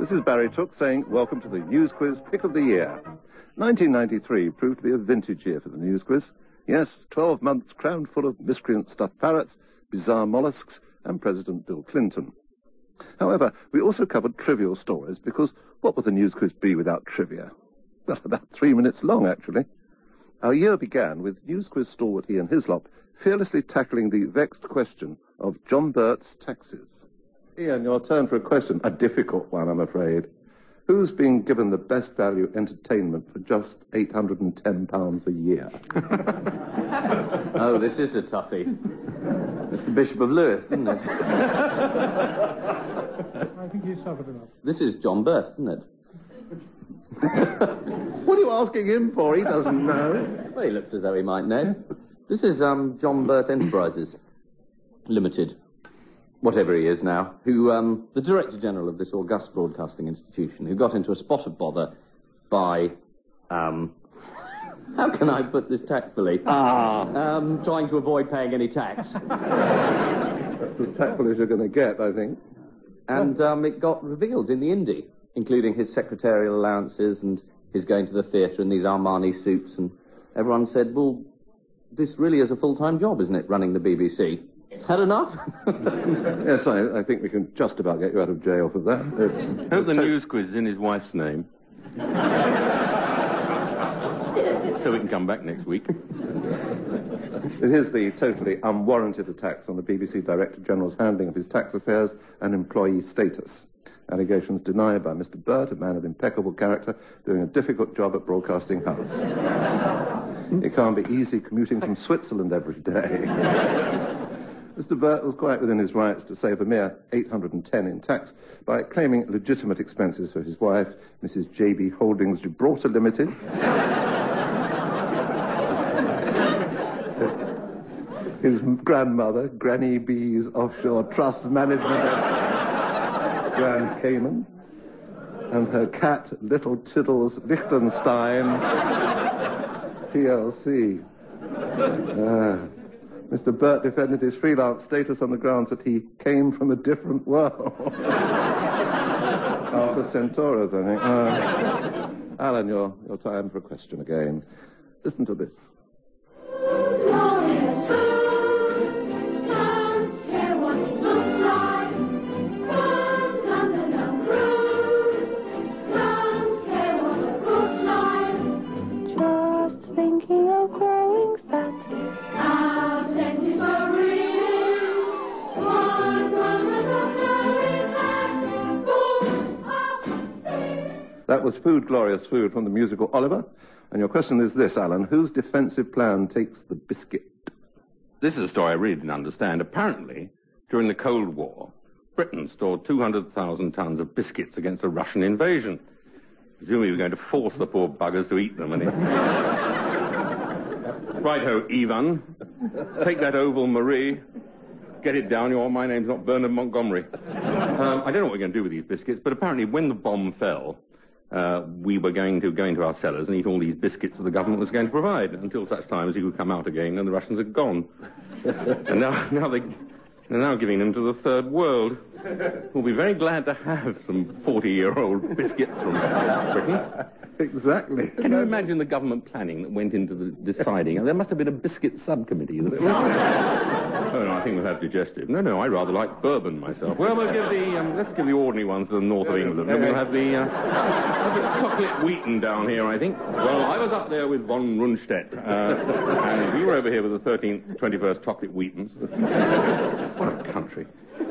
This is Barry Took saying welcome to the News Quiz Pick of the Year. 1993 proved to be a vintage year for the News Quiz. Yes, 12 months crammed full of miscreant stuffed parrots, bizarre mollusks, and President Bill Clinton. However, we also covered trivial stories because what would the News Quiz be without trivia? Well, about 3 minutes long, actually. Our year began with News Quiz stalwart Ian Hislop fearlessly tackling the vexed question of John Birt's taxes. Ian, your turn for a question. A difficult one, I'm afraid. Who's being given the best value entertainment for just £810 a year? Oh, this is a toughie. It's the Bishop of Lewis, isn't it? I think you suffered enough. This is John Birth, isn't it? What are you asking him for? He doesn't know. Well, he looks as though he might know. This is John Birt Enterprises Limited, whatever he is now, who, the Director General of this august broadcasting institution, who got into a spot of bother by, how can I put this tactfully? Trying to avoid paying any tax. That's as tactful as you're going to get, I think. And it got revealed in the Indy, including his secretarial allowances and his going to the theatre and these Armani suits, and everyone said, well, this really is a full-time job, isn't it, running the BBC? Had enough? Yes, I think we can just about get you out of jail for that. Hope the News Quiz is in his wife's name. So we can come back next week. It is the totally unwarranted attacks on the BBC Director General's handling of his tax affairs and employee status. Allegations denied by Mr. Birt, a man of impeccable character, doing a difficult job at Broadcasting House. It can't be easy commuting from Switzerland every day. Mr. Birt was quite within his rights to save a mere $810 in tax by claiming legitimate expenses for his wife, Mrs. J.B. Holdings Gibraltar Limited, his grandmother, Granny B's Offshore Trust Management at Grand Cayman, and her cat, Little Tiddles Liechtenstein, PLC. Mr. Birt defended his freelance status on the grounds that he came from a different world. After Centaurus, I think. Alan, your time for a question again. Listen to this. That was Food, Glorious Food from the musical Oliver. And your question is this, Alan. Whose defensive plan takes the biscuit? This is a story I really didn't understand. Apparently, during the Cold War, Britain stored 200,000 tons of biscuits against a Russian invasion. Presumably we were going to force the poor buggers to eat them. And Right-ho, Ivan. Take that oval, Marie. Get it down. My name's not Bernard Montgomery. I don't know what we're going to do with these biscuits, but apparently when the bomb fell, we were going to go into our cellars and eat all these biscuits that the government was going to provide until such time as he could come out again and the Russians had gone. And now they're now giving them to the third world. We'll be very glad to have some 40-year-old biscuits from Britain. Exactly. Can you imagine the government planning that went into the deciding? There must have been a biscuit subcommittee. Oh, no, I think we'll have digestive. No, I rather like bourbon myself. Well, we'll give let's give the ordinary ones to the north of England. And we'll have the chocolate wheaten down here, I think. Well, I was up there with von Rundstedt, and we were over here with the 13th, 21st chocolate wheatens. What a country.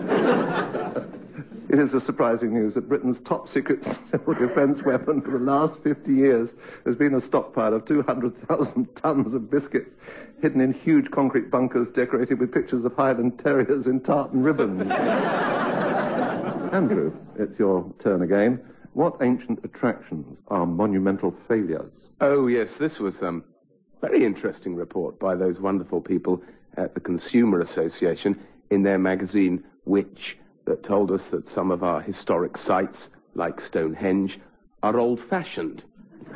It is a surprising news that Britain's top secret civil defence weapon for the last 50 years has been a stockpile of 200,000 tons of biscuits hidden in huge concrete bunkers decorated with pictures of Highland terriers in tartan ribbons. Andrew, it's your turn again. What ancient attractions are monumental failures? Oh, yes, this was a very interesting report by those wonderful people at the Consumer Association in their magazine, Which, that told us that some of our historic sites, like Stonehenge, are old-fashioned.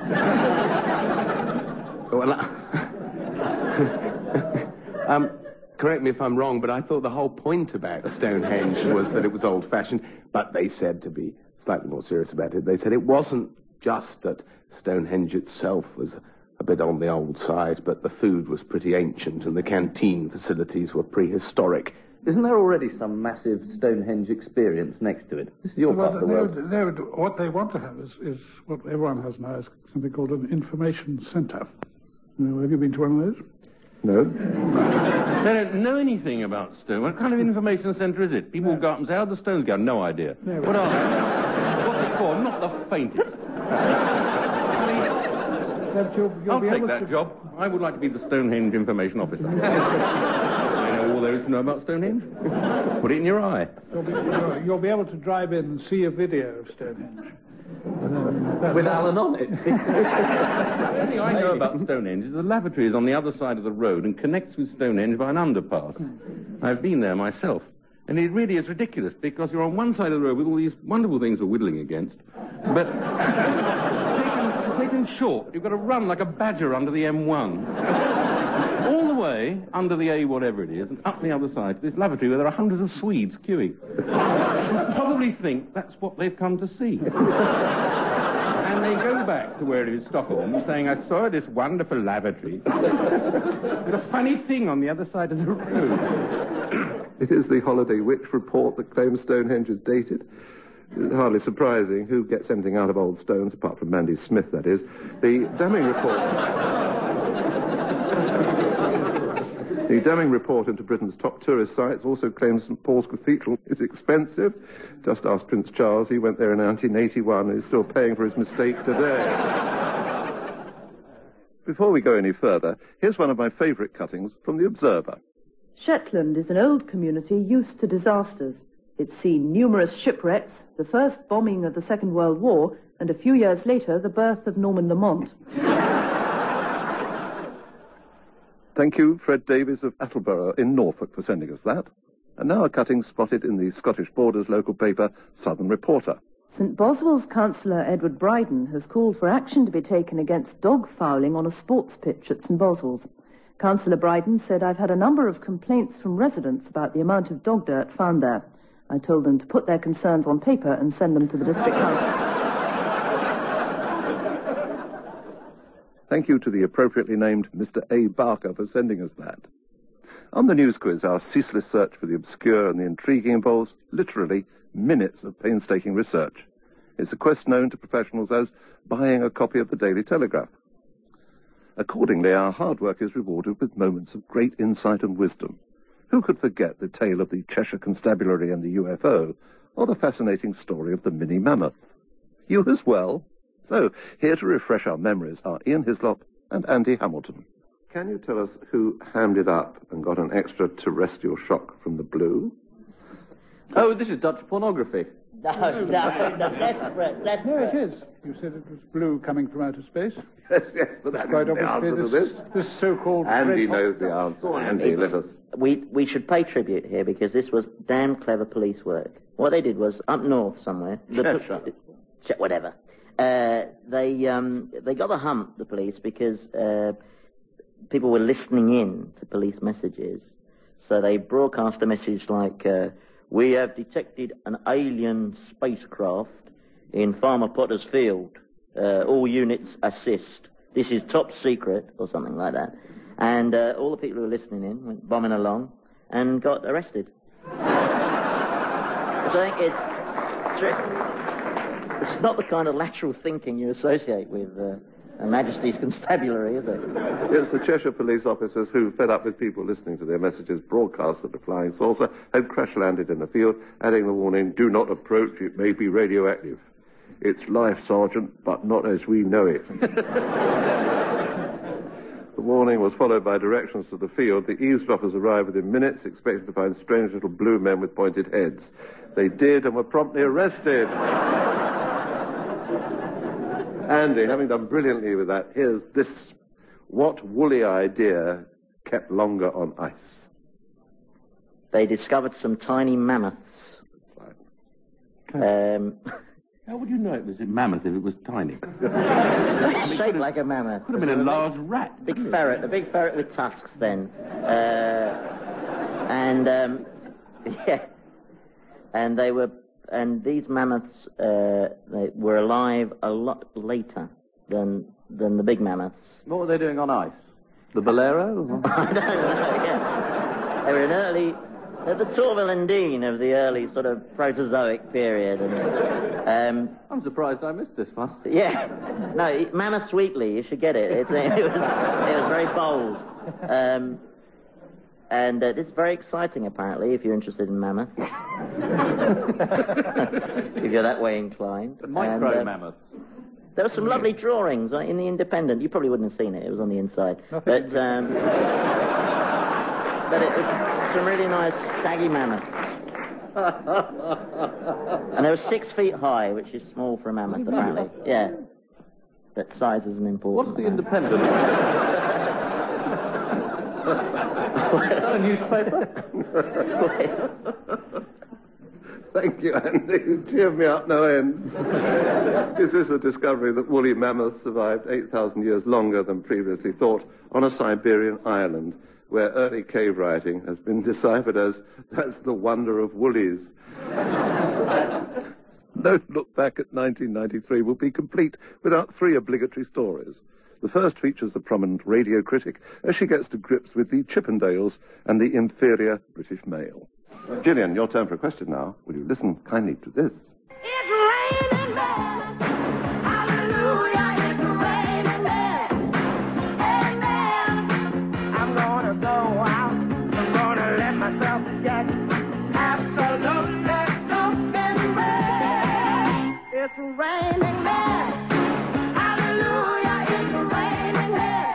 Correct me if I'm wrong, but I thought the whole point about Stonehenge was that it was old-fashioned, but they said to be slightly more serious about it, they said it wasn't just that Stonehenge itself was a bit on the old side, but the food was pretty ancient and the canteen facilities were prehistoric. Isn't there already some massive Stonehenge experience next to it? This is your part of the world. What they want to have is what everyone has now, is something called an information centre. Have you been to one of those? No? They don't know anything about stone. What kind of information centre is it? People go up and say, how'd the stones go? No idea. No. What are they? What's it for? Not the faintest. I'll take that job. I would like to be the Stonehenge information officer. I know all there is to know about Stonehenge. Put it in your eye. You'll be able to drive in and see a video of Stonehenge. With Alan on it. The only thing I know about Stonehenge is the lavatory is on the other side of the road and connects with Stonehenge by an underpass. I've been there myself. And it really is ridiculous, because you're on one side of the road with all these wonderful things for whittling against, but taken short, you've got to run like a badger under the M1. All the way under the A whatever it is, and up the other side to this lavatory where there are hundreds of Swedes queuing. You probably think that's what they've come to see. And they go back to where it is, Stockholm, saying, I saw this wonderful lavatory with a funny thing on the other side of the road. It is the Holiday Witch report that claims Stonehenge is dated. Hardly surprising. Who gets anything out of old stones, apart from Mandy Smith, that is. The damning report into Britain's top tourist sites also claims St Paul's Cathedral is expensive. Just ask Prince Charles. He went there in 1981 and is still paying for his mistake today. Before we go any further, here's one of my favourite cuttings from The Observer. Shetland is an old community used to disasters. It's seen numerous shipwrecks, the first bombing of the Second World War, and a few years later, the birth of Norman Lamont. Thank you, Fred Davies of Attleborough in Norfolk, for sending us that. And now a cutting spotted in the Scottish Borders local paper, Southern Reporter. St Boswell's councillor Edward Bryden has called for action to be taken against dog fouling on a sports pitch at St Boswell's. Councillor Bryden said, I've had a number of complaints from residents about the amount of dog dirt found there. I told them to put their concerns on paper and send them to the district council. Thank you to the appropriately named Mr. A. Barker for sending us that. On the news quiz, our ceaseless search for the obscure and the intriguing involves, literally, minutes of painstaking research. It's a quest known to professionals as buying a copy of the Daily Telegraph. Accordingly, our hard work is rewarded with moments of great insight and wisdom. Who could forget the tale of the Cheshire Constabulary and the UFO, or the fascinating story of the mini mammoth? You as well? So, here to refresh our memories are Ian Hislop and Andy Hamilton. Can you tell us who hammed it up and got an extraterrestrial shock from the blue? Oh, this is Dutch pornography. No, desperate. No, it is. You said it was blue coming from outer space. Yes, but that Quite isn't the obviously answer to this. this so-called... Andy knows the answer. Andy, let us... We should pay tribute here because this was damn clever police work. What they did was up north somewhere. Whatever. They got the hump, the police, because people were listening in to police messages. So they broadcast a message like, we have detected an alien spacecraft in Farmer Potter's field. All units assist. This is top secret, or something like that. And all the people who were listening in went bombing along and got arrested. Which I think it's not the kind of lateral thinking you associate with Her Majesty's Constabulary, is it? It's the Cheshire police officers who, fed up with people listening to their messages broadcast at the flying saucer, had crash-landed in the field, adding the warning, do not approach, it may be radioactive. It's life, Sergeant, but not as we know it. The warning was followed by directions to the field. The eavesdroppers arrived within minutes, expecting to find strange little blue men with pointed heads. They did and were promptly arrested. Andy, having done brilliantly with that, here's this. What woolly idea kept longer on ice? They discovered some tiny mammoths. How would you know it was a mammoth if it was tiny? Shaped like a mammoth. Could have been a large rat. A big ferret with tusks then. And they were and these mammoths they were alive a lot later than the big mammoths. What were they doing on ice? The Bolero? I don't know, yeah. They were at the Torvalendine of the early sort of Proterozoic period. And, I'm surprised I missed this one. yeah. No, Mammoths Weekly, you should get it. It was very bold. And it's very exciting, apparently, if you're interested in mammoths. If you're that way inclined. Micro mammoths. There were some lovely drawings in the Independent. You probably wouldn't have seen it. It was on the inside. But it was some really nice shaggy mammoths. And they were 6 feet high, which is small for a mammoth, apparently. Yeah. But size isn't important. What's the Independent? Is that a newspaper? Thank you, Andy. You've cheered me up no end. This is a discovery that woolly mammoths survived 8,000 years longer than previously thought on a Siberian island, where early cave writing has been deciphered as, "That's the wonder of woolies." No look back at 1993 will be complete without 3 obligatory stories. The first features a prominent radio critic as she gets to grips with the Chippendales and the inferior British male. Gillian, your turn for a question now. Will you listen kindly to this? It's raining men. Hallelujah, it's raining men. Amen. I'm gonna go out. I'm gonna let myself get absolutely soaking wet. It's raining men. Hallelujah, it's raining men.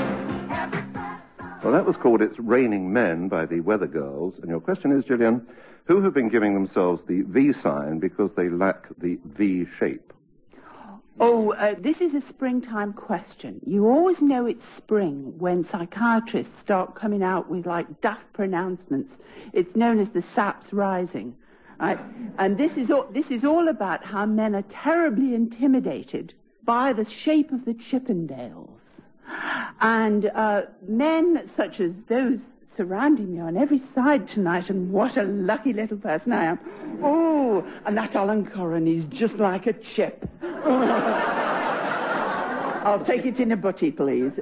Well, that was called It's Raining Men by the Weather Girls. And your question is, Gillian, who have been giving themselves the V sign because they lack the V shape? This is a springtime question. You always know it's spring when psychiatrists start coming out with, like, daft pronouncements. It's known as the saps rising. Right? And this is all about how men are terribly intimidated by the shape of the Chippendales. And men such as those surrounding me on every side tonight, and what a lucky little person I am. Oh, and that Alan Curran, he's just like a chip. I'll take it in a butty, please. Oh,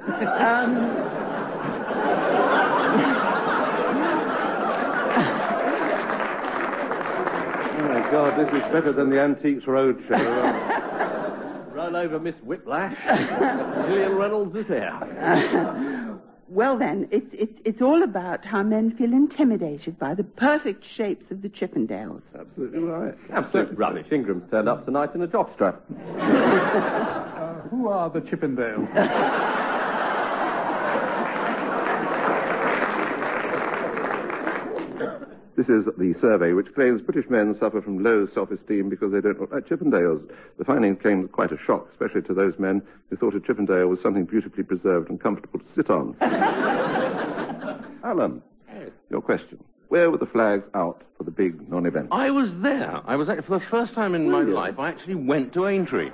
my God, this is better than the Antiques Roadshow. Run over Miss Whiplash. Gillian Reynolds is here. Well then, it's all about how men feel intimidated by the perfect shapes of the Chippendales. Absolutely right. Absolute rubbish. Ingram's turned up tonight in a jockstrap. Who are the Chippendales? This is the survey which claims British men suffer from low self-esteem because they don't look like Chippendales. The finding came with quite a shock, especially to those men who thought a Chippendale was something beautifully preserved and comfortable to sit on. Alan, your question. Where were the flags out for the big non-event? I was there. I was actually, for the first time in my life, I actually went to Aintree.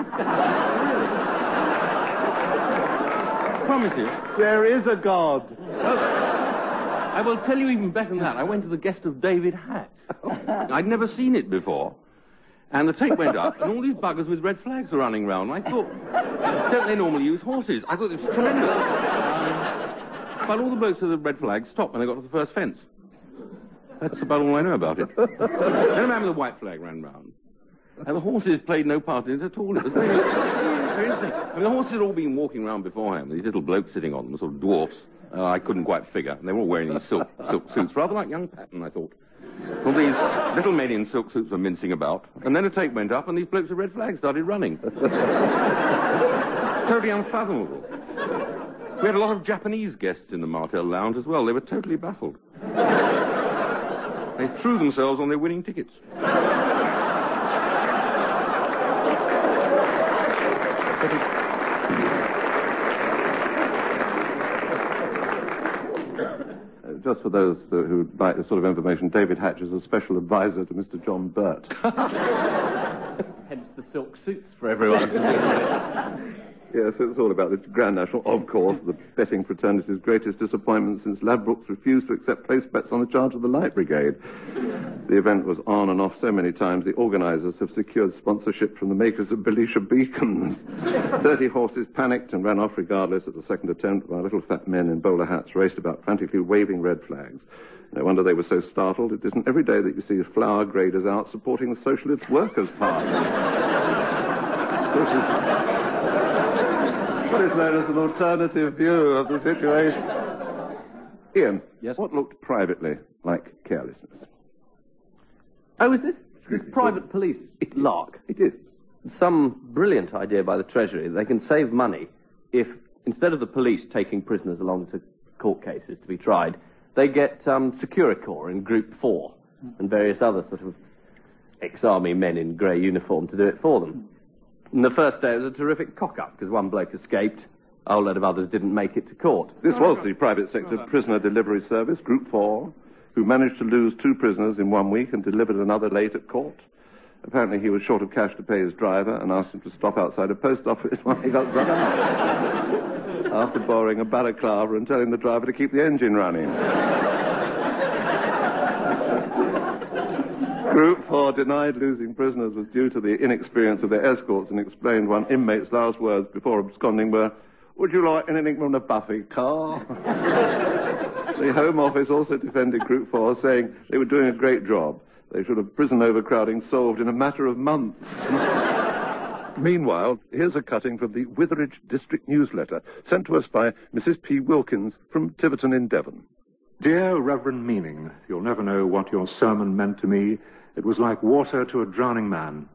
Promise you. There is a God. I will tell you even better than that. I went to the guest of David Hatch. I'd never seen it before. And the tape went up, and all these buggers with red flags were running round. And I thought, don't they normally use horses? I thought it was tremendous. But all the blokes with the red flags stopped when they got to the first fence. That's about all I know about it. Then a man with a white flag ran round. And the horses played no part in it at all. It was very interesting. I mean, the horses had all been walking around beforehand, these little blokes sitting on them, sort of dwarfs. I couldn't quite figure. And they were all wearing these silk suits, rather like young Patton, I thought. All these little men in silk suits were mincing about. And then a tape went up, and these blokes with red flags started running. It's totally unfathomable. We had a lot of Japanese guests in the Martel Lounge as well. They were totally baffled. They threw themselves on their winning tickets. Just for those who like this sort of information, David Hatch is a special advisor to Mr. John Burt. Hence the silk suits for everyone. Yes, it's all about the Grand National, of course, the betting fraternity's greatest disappointment since Ladbrokes refused to accept place bets on the charge of the Light Brigade. The event was on and off so many times, the organisers have secured sponsorship from the makers of Belisha beacons. 30 horses panicked and ran off regardless at the second attempt, while little fat men in bowler hats raced about frantically waving red flags. No wonder they were so startled. It isn't every day that you see flower graders out supporting the Socialist Workers' Party. What is known as an alternative view of the situation. Ian, yes? What looked privately like carelessness? Oh, is this private police lark? It is. Some brilliant idea by the Treasury. They can save money if, instead of the police taking prisoners along to court cases to be tried, they get Securicor in Group 4 and various other sort of ex-army men in grey uniform to do it for them. And the first day it was a terrific cock-up because one bloke escaped, a whole load of others didn't make it to court. This was the private sector prisoner delivery service, Group 4, who managed to lose 2 prisoners in 1 week and delivered another late at court. Apparently he was short of cash to pay his driver and asked him to stop outside a post office while he got some out. After borrowing a balaclava and telling the driver to keep the engine running. Group 4 denied losing prisoners was due to the inexperience of their escorts and explained one inmate's last words before absconding were, "Would you like anything from the Buffy car?" The Home Office also defended Group 4, saying they were doing a great job. They should have prison overcrowding solved in a matter of months. Meanwhile, here's a cutting from the Witheridge District Newsletter, sent to us by Mrs. P. Wilkins from Tiverton in Devon. Dear Reverend Meaning, you'll never know what your sermon meant to me. It was like water to a drowning man.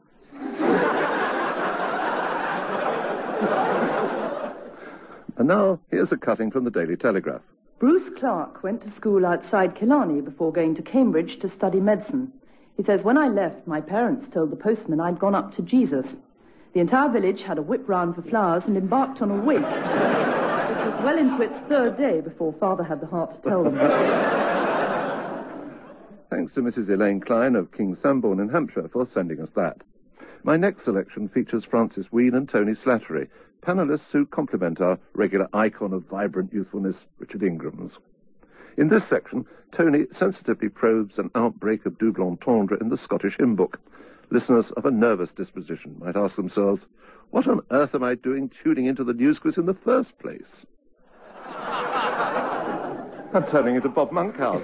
And now, here's a cutting from the Daily Telegraph. Bruce Clark went to school outside Killarney before going to Cambridge to study medicine. He says, when I left, my parents told the postman I'd gone up to Jesus. The entire village had a whip round for flowers and embarked on a wig, which was well into its 3rd day before Father had the heart to tell them. Thanks to Mrs. Elaine Klein of King Sambourne in Hampshire for sending us that. My next selection features Francis Wheen and Tony Slattery, panellists who complement our regular icon of vibrant youthfulness, Richard Ingrams. In this section, Tony sensitively probes an outbreak of double entendre in the Scottish hymn book. Listeners of a nervous disposition might ask themselves, what on earth am I doing tuning into the news quiz in the first place? I'm turning into Bob Monkhouse.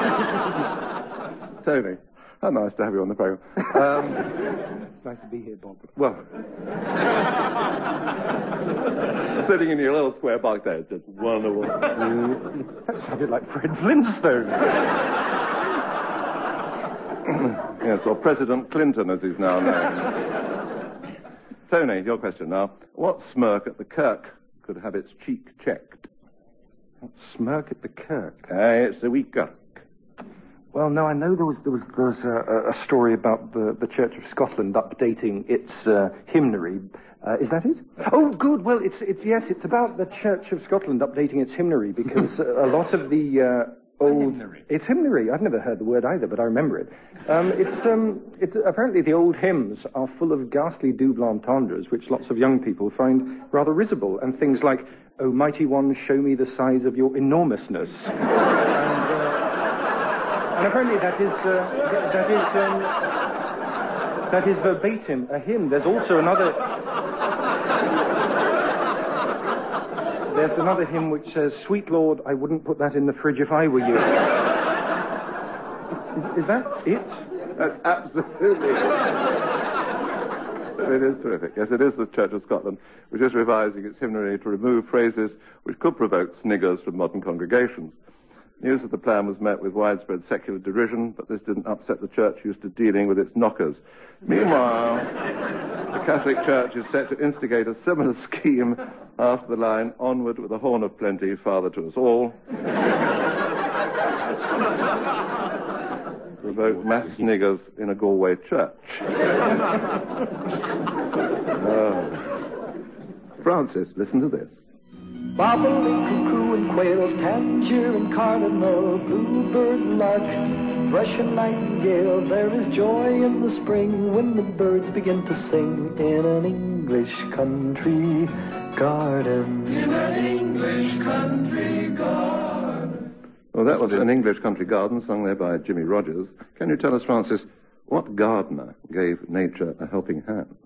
Tony, how nice to have you on the programme. It's nice to be here, Bob. Well, sitting in your little square box there is just wonderful. That sounded like Fred Flintstone. Yes, or President Clinton, as he's now known. Tony, your question now. What smirk at the Kirk could have its cheek checked? What smirk at the Kirk? It's a wee Kirk. Well, no, I know there was a story about the Church of Scotland updating its hymnary. Is that it? Oh, good. Well, it's about the Church of Scotland updating its hymnary because a lot of the It's hymnary. I've never heard the word either, but I remember it. It's apparently the old hymns are full of ghastly double entendres, which lots of young people find rather risible, and things like, "O mighty one, show me the size of your enormousness." And apparently that is verbatim a hymn. There's also another hymn which says, "Sweet Lord, I wouldn't put that in the fridge if I were you." Is that it? That's absolutely it. It is terrific. Yes, it is the Church of Scotland, which is revising its hymnary to remove phrases which could provoke sniggers from modern congregations. News of the plan was met with widespread secular derision, but this didn't upset the church used to dealing with its knockers. Meanwhile, the Catholic Church is set to instigate a similar scheme after the line, "Onward with the horn of plenty, Father to us all." Provoke mass sniggers in a Galway church. Francis, listen to this. Bobolink, cuckoo and quail, tanager and cardinal, bluebird and lark, thrush and nightingale. There is joy in the spring when the birds begin to sing in an English country garden. In an English country garden. Well, that was An English Country Garden, sung there by Jimmy Rogers. Can you tell us, Francis, what gardener gave nature a helping hand?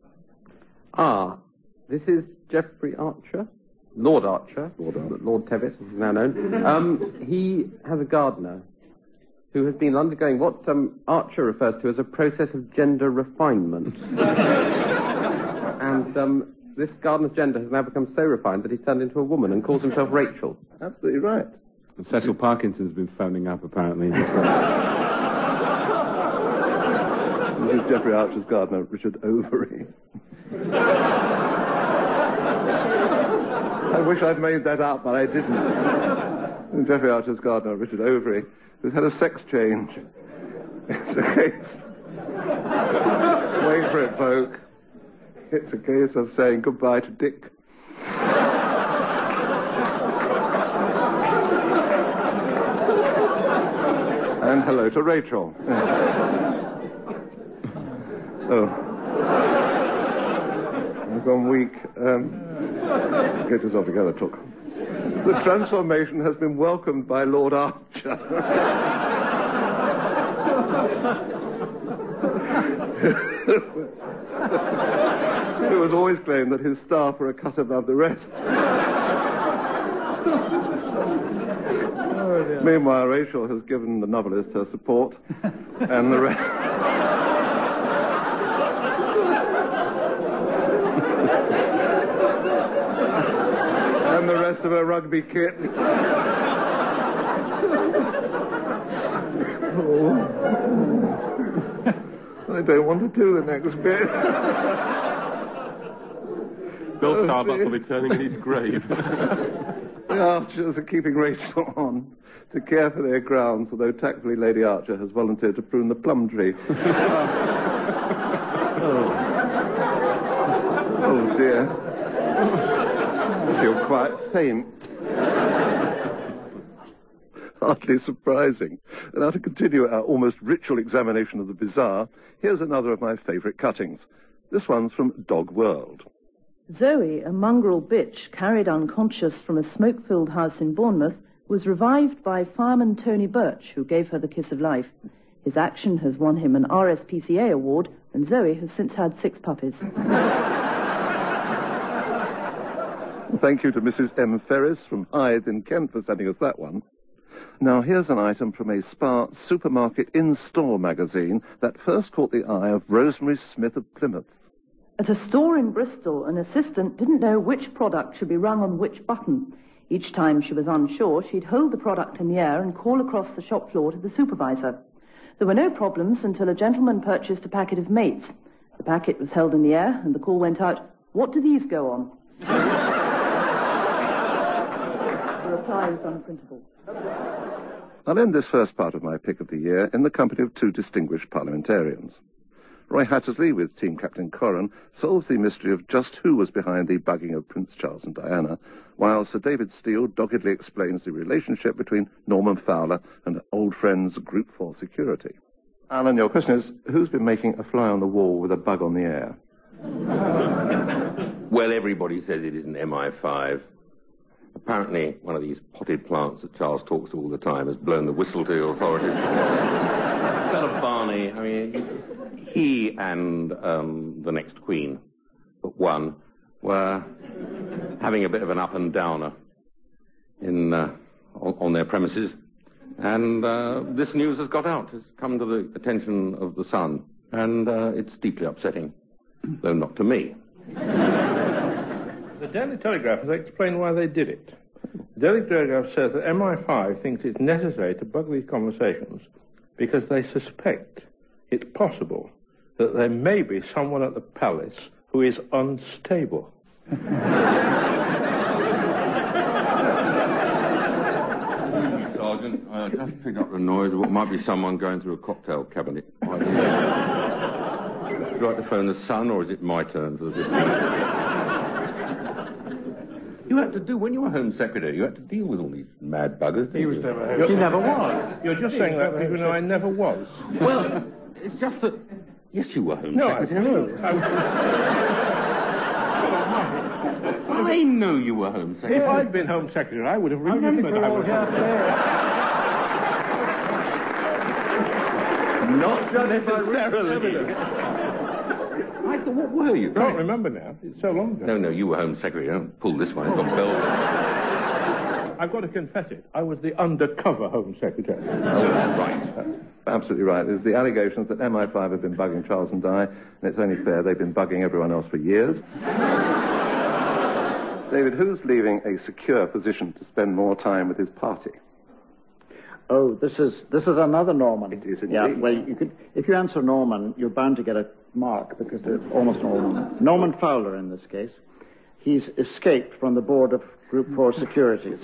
This is Geoffrey Archer, Lord Archer, Lord Teviot, as he's now known. He has a gardener who has been undergoing what Archer refers to as a process of gender refinement. And this gardener's gender has now become so refined that he's turned into a woman and calls himself Rachel. Absolutely right. And Cecil Parkinson's been phoning up, apparently. This is Geoffrey Archer's gardener, Richard Overy. I wish I'd made that up, but I didn't. Geoffrey Archer's gardener, Richard Overy, who's had a sex change. It's a case... Wait for it, folk. It's a case of saying goodbye to Dick. And hello to Rachel. Oh. I've gone weak. Get yourself together, Took. The transformation has been welcomed by Lord Archer. Who has always claimed that his staff were a cut above the rest. Meanwhile, Rachel has given the novelist her support, and the rest... and the rest of her rugby kit. I don't want to do the next bit. Bill Starbucks will be turning in his grave. The Archers are keeping Rachel on to care for their grounds, although tactfully Lady Archer has volunteered to prune the plum tree. Oh dear. I feel quite faint. Hardly surprising. And now to continue our almost ritual examination of the bizarre, here's another of my favourite cuttings. This one's from Dog World. Zoe, a mongrel bitch carried unconscious from a smoke-filled house in Bournemouth, was revived by fireman Tony Birch, who gave her the kiss of life. His action has won him an RSPCA award, and Zoe has since had 6 puppies. Thank you to Mrs. M. Ferris from Hythe in Kent for sending us that one. Now, here's an item from a Spar supermarket in-store magazine that first caught the eye of Rosemary Smith of Plymouth. At a store in Bristol, an assistant didn't know which product should be rung on which button. Each time she was unsure, she'd hold the product in the air and call across the shop floor to the supervisor. There were no problems until a gentleman purchased a packet of mates. The packet was held in the air, and the call went out, "What do these go on?" The reply was unprintable. I'll end this first part of my pick of the year in the company of 2 distinguished parliamentarians. Roy Hattersley, with Team Captain Corran, solves the mystery of just who was behind the bugging of Prince Charles and Diana, while Sir David Steele doggedly explains the relationship between Norman Fowler and old friends Group 4 Security. Alan, your question is, who's been making a fly on the wall with a bug on the air? Well, everybody says it isn't MI5. Apparently, one of these potted plants that Charles talks to all the time has blown the whistle to the authorities. Bella Barney, I mean, he and the next Queen, but one, were having a bit of an up and downer on their premises. And this news has got out, has come to the attention of the Sun, and it's deeply upsetting, though not to me. The Daily Telegraph has explained why they did it. The Daily Telegraph says that MI5 thinks it's necessary to bug these conversations because they suspect it's possible that there may be someone at the palace who is unstable. Sergeant, I just picked up the noise of what might be someone going through a cocktail cabinet. Would you like to phone the Sun, or is it my turn for this? You had to do, when you were Home Secretary, you had to deal with all these mad buggers, didn't you? He was never Home Secretary. He never was. You're just saying that even though I never was. Well, it's just that... Yes, you were Home Secretary. No, I know you were Home Secretary. If I'd been Home Secretary, I would have How do you think remembered we're I all was here Home today? Not necessarily. I thought, what were you? I can't remember now. It's so long ago. No, you were Home Secretary. Don't pull this one. It's got bells. I've got to confess it. I was the undercover Home Secretary. Oh, right. Absolutely right. There's the allegations that MI5 have been bugging Charles and Di, and it's only fair they've been bugging everyone else for years. David, who's leaving a secure position to spend more time with his party? Oh, this is another Norman. It is indeed. Yeah, well, if you answer Norman, you're bound to get a mark because they're almost all Norman. Norman Fowler in this case. He's escaped from the board of Group 4 Securities.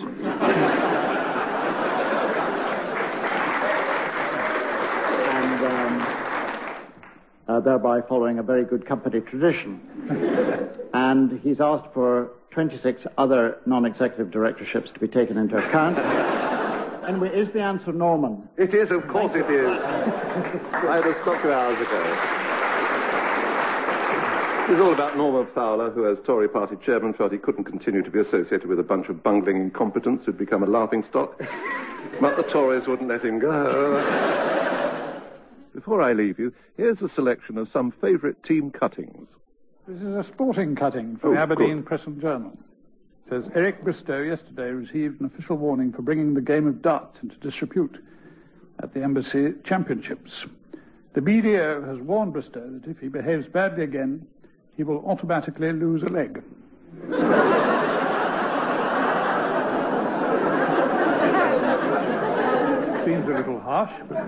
And thereby following a very good company tradition. And he's asked for 26 other non-executive directorships to be taken into account. Anyway, is the answer Norman? It is, of course it is. I had a stock you hours ago. It's all about Norman Fowler, who, as Tory party chairman, felt he couldn't continue to be associated with a bunch of bungling incompetents who'd become a laughingstock. But the Tories wouldn't let him go. Before I leave you, here's a selection of some favourite team cuttings. This is a sporting cutting from the Aberdeen Press and Journal. It says, Eric Bristow yesterday received an official warning for bringing the game of darts into disrepute at the Embassy Championships. The BDO has warned Bristow that if he behaves badly again, he will automatically lose a leg. Seems a little harsh, but...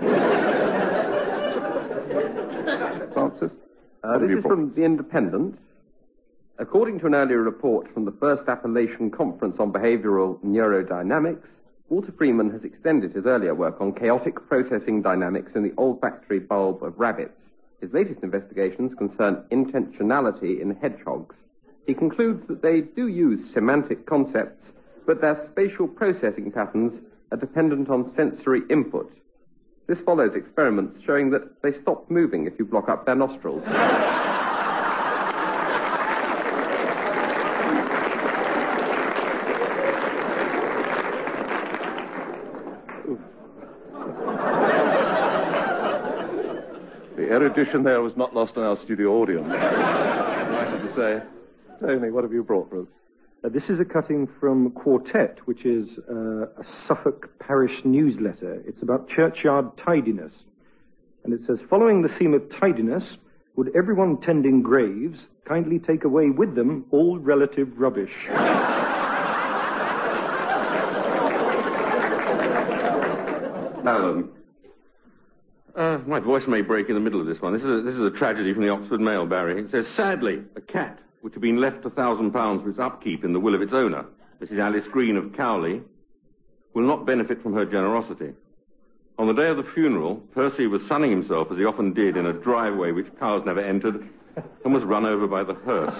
Francis? This is from The Independent. According to an earlier report from the First Appalachian Conference on Behavioral Neurodynamics, Walter Freeman has extended his earlier work on chaotic processing dynamics in the olfactory bulb of rabbits. His latest investigations concern intentionality in hedgehogs. He concludes that they do use semantic concepts, but their spatial processing patterns are dependent on sensory input. This follows experiments showing that they stop moving if you block up their nostrils. The erudition there was not lost on our studio audience. I have to say. Tony, what have you brought for us? This is a cutting from Quartet, which is a Suffolk parish newsletter. It's about churchyard tidiness. And it says, following the theme of tidiness, would everyone tending graves kindly take away with them all relative rubbish? Alan. My voice may break in the middle of this one. This is a tragedy from the Oxford Mail, Barry. It says, sadly, a cat which had been left £1,000 for its upkeep in the will of its owner, Mrs. Alice Green of Cowley, will not benefit from her generosity. On the day of the funeral, Percy was sunning himself, as he often did, in a driveway which cows never entered, and was run over by the hearse.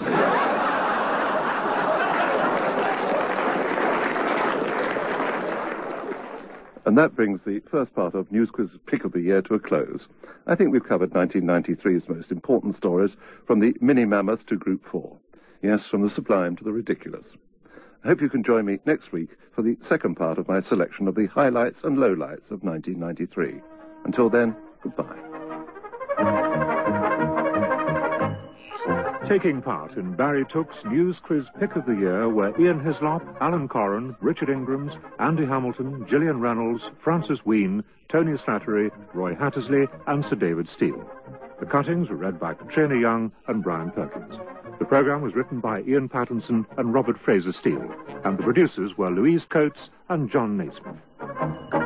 And that brings the first part of News Quiz Pick of the Year to a close. I think we've covered 1993's most important stories, from the mini-mammoth to Group 4. Yes, from the sublime to the ridiculous. I hope you can join me next week for the second part of my selection of the highlights and lowlights of 1993. Until then, goodbye. Taking part in Barry Took's News Quiz Pick of the Year were Ian Hislop, Alan Corran, Richard Ingrams, Andy Hamilton, Gillian Reynolds, Francis Wheen, Tony Slattery, Roy Hattersley, and Sir David Steele. The cuttings were read by Katrina Young and Brian Perkins. The programme was written by Ian Pattinson and Robert Fraser Steele, and the producers were Louise Coates and John Naismith.